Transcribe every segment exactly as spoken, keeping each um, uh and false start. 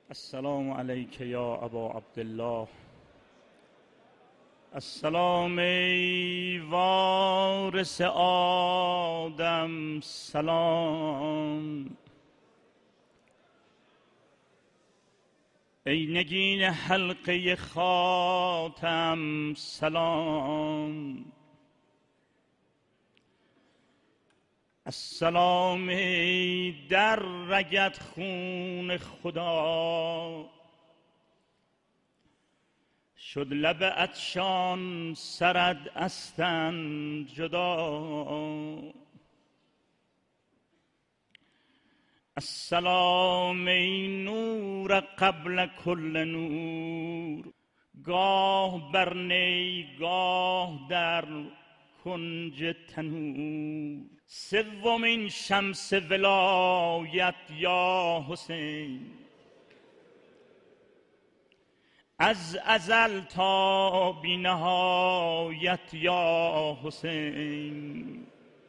السلام علیک یا ابا عبدالله. السلام ای وارث آدم، سلام. ای نگین حلقه خاتم، سلام. السلام ای در رگت خون خدا، شد لب عطشان سرد استن جدا. السلام ای نور قبل کل نور، گاه بر نی گاه در کنج تنور. سومین شمس ولایت یا حسین، از ازل تا بی نهایت یا حسین.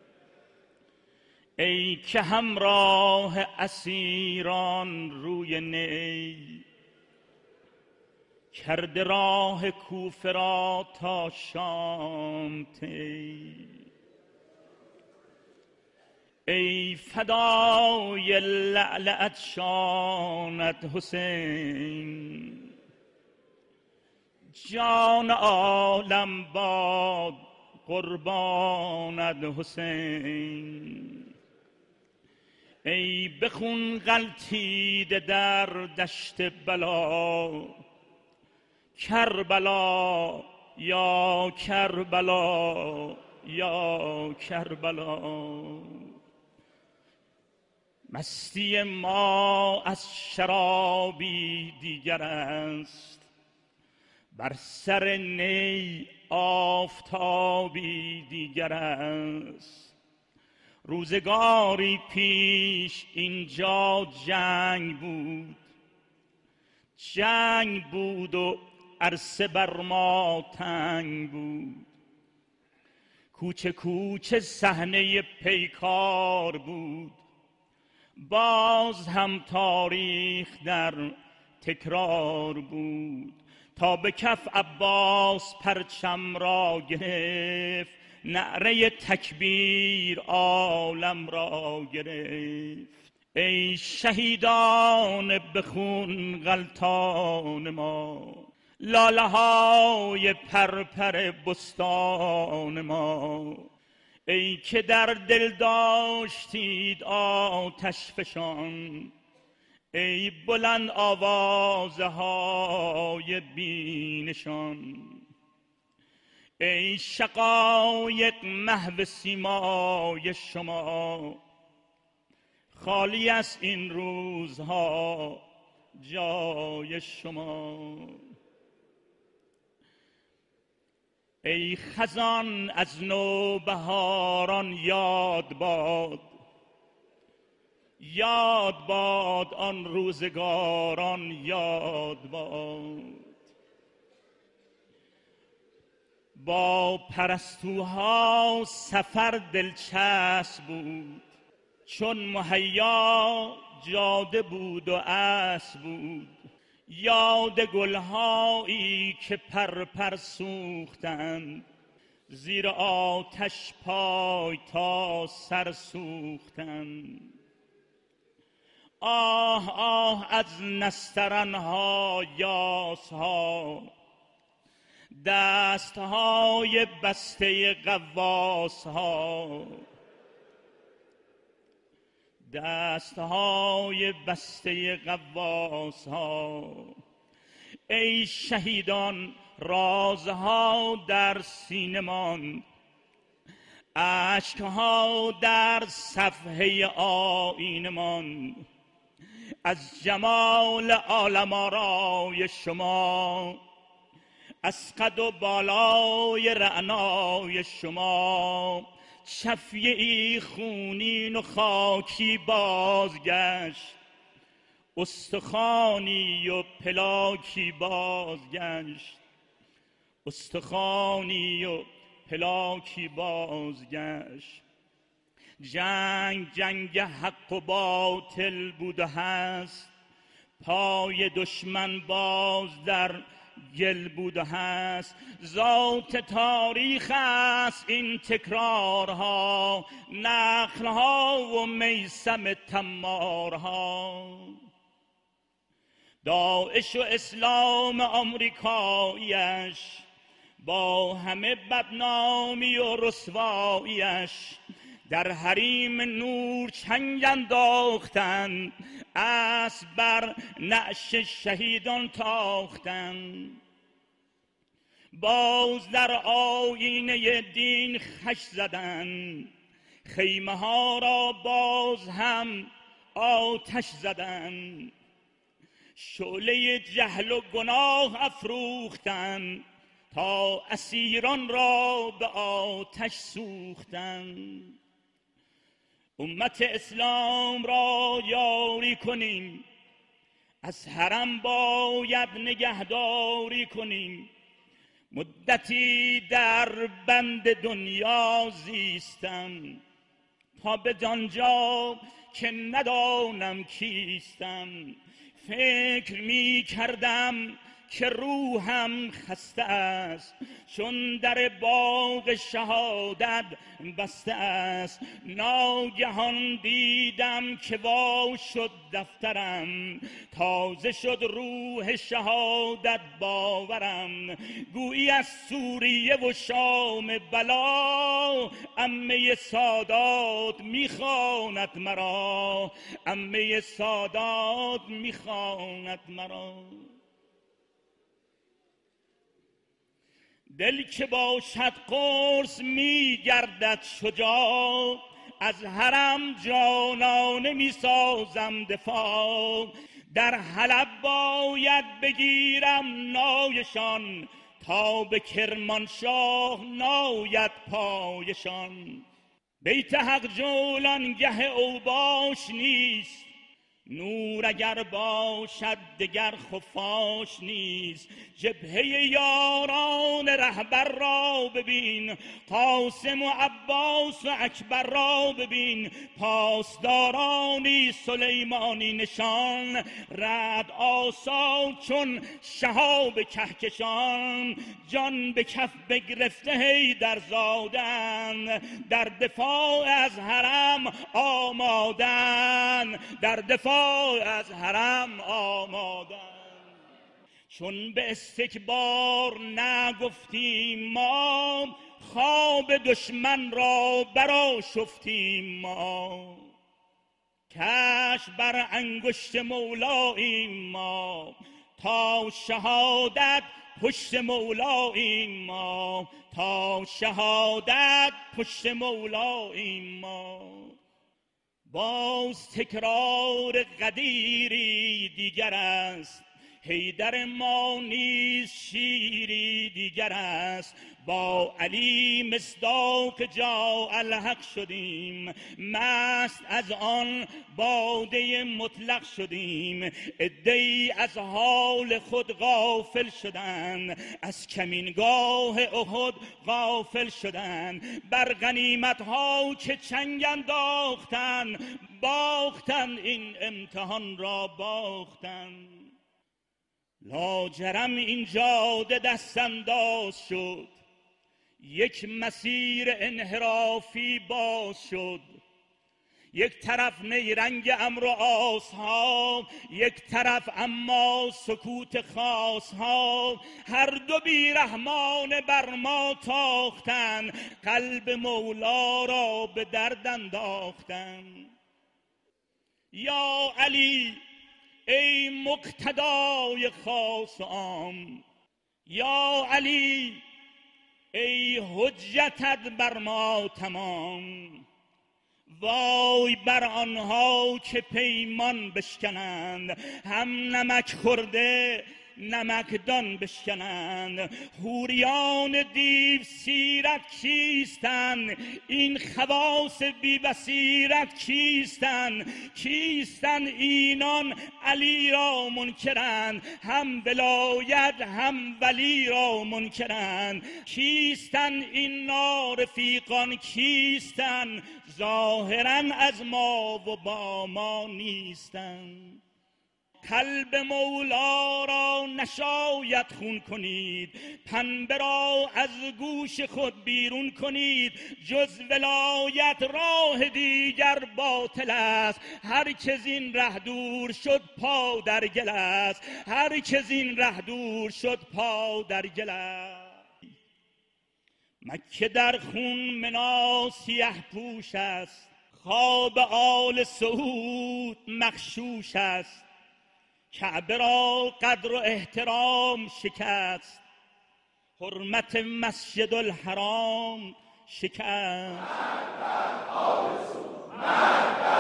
ای که همراه اسیران روی نی، کرده راه کوفه را تا شام طی. ای فدای لعل عطشانت حسین، جان عالم باد قربانت حسین. ای به خون غلتیده در دشت بلا، کربلا یا کربلا یا کربلا. مستی ما از شرابی دیگر است، بر سر نی آفتابی دیگر است. روزگاری پیش اینجا جنگ بود، جنگ بود و عرصه بر ما تنگ بود. کوچه کوچه صحنه پیکار بود، باز هم تاریخ در تکرار بود. تا به کف عباس پرچم را گرفت، نعره تکبیر عالم را گرفت. ای شهیدان به خون غلتان ما، لاله های پرپر بستان ما. ای که در دل داشتید آتش فشان، ای بلند آوازه های بینشان. ای شقایق محو سیمای شما، خالی است این روزها جای شما. ای خزان از نوبهاران یاد باد، یاد باد آن روزگاران یاد باد. با پرستوها سفر دلچسب بود، چون مهیا جاده بود و اسب بود. یاد گلهایی که پرپر سوختند، زیر آتش پای تا سر سوختند. آه آه از نسترنها یاسها، دستهای بسته غواصها. دستهای بسته غواصها. ای شهیدان رازها در سینه ماند، اشکها در صفحه آیینه ماند. از جمال عالم آرای شما، از قد و بالای رعنای شما، شفیه ای خونین و خاکی بازگشت. استخوانی و پلاکی بازگشت، استخوانی و پلاکی بازگشت. جنگ جنگ حق و باطل بود و هست، پای دشمن باز در گل بود و هست. ذات تاریخ است این تکرارها، نخلها و میسم تمارها. داعش و اسلام آمریکایش با همه بدنامی و رسوایش، در حریم نور چنگ انداختند، اسب بر نعش شهیدان تاختند. باز در آیینه دین خش زدند، خیمه ها را باز هم آتش زدند. شعله جهل و گناه افروختند، تا اسیران را به آتش سوختند. امت اسلام را یاری کنیم، از حرم باید نگهداری کنیم. مدتی در بند دنیا زیستم، تا به جانجا که ندانم کیستم. فکر می کردم که روحم خسته است، چون در باغ شهادت بسته است. ناگهان دیدم که وا شد دفترم، تازه شد روح شهادت باورم. گویی از سوریه و شام بلا، عمه سادات میخواند مرا، عمه سادات میخواند مرا. دل که باشد قرص می گردد شجاع، از حرم جانانه می سازم دفاع. در حلب باید بگیرم نایشان، تا به کرمانشاه ناید پایشان. بیت حق جولانگه اوباش نیست، نور اگر باشد دگر خفاش نیست. جبهه یاران رهبر را ببین، قاسم و عباس و اکبر را ببین. پاسدارانی سلیمانی نشان، رعد آسا چون شهاب کهکشان. جان به کف بگرفته حیدر زادن، در دفاع از حرم آمادن، در دفاع از حرم آمادن. چون به استکبار نگفتیم ما، خواب دشمن را برا شفتیم ما. کش بر انگشت مولاییم ما، تا شهادت پشت مولاییم ما، تا شهادت پشت مولاییم ما. باز تکرار غدیری دیگر است، حیدر ما نیز شیری دیگر است. با علی مصداق جا الحق شدیم، مست از آن باده مطلق شدیم. عده‌ای از حال خود غافل شدند، از کمینگاه احد غافل شدند. بر غنیمت‌ها که چنگ انداختند، باختند این امتحان را باختند. لاجرم این جاده دست انداز شد، یک مسیر انحرافی باز شد. یک طرف نیرنگ امر و آسها، یک طرف اما سکوت خاصها. هر دو بیرحمان بر ما تاختن، قلب مولا را به درد انداختن. یا علی ای مقتدای خاص و عام، یا علی ای حجتت بر ما تمام. وای بر آنها که پیمان بشکنند، هم نمک خورده نمکدان بشکنند. حوریان دیو سیرت کیستند، این خواص بی بصیرت کیستند. کیستند اینان علی را منکرند، هم ولایت هم ولی را منکرند. کیستند این نارفیقان کیستند، ظاهرا از ما و با ما نیستند. قلب مولا را نشاید خون کنید، پنبه را از گوش خود بیرون کنید. جز ولایت راه دیگر باطل است، هر که زین ره دور شد پا در گل است، هر که زین ره دور شد پا در گل است. مکه در خون منا سیه پوش است، خواب آل سعود مغشوش است. کعبه را قدر و احترام شکست، حرمت مسجد الحرام شکست. مرد بر آل سعود، مرد بر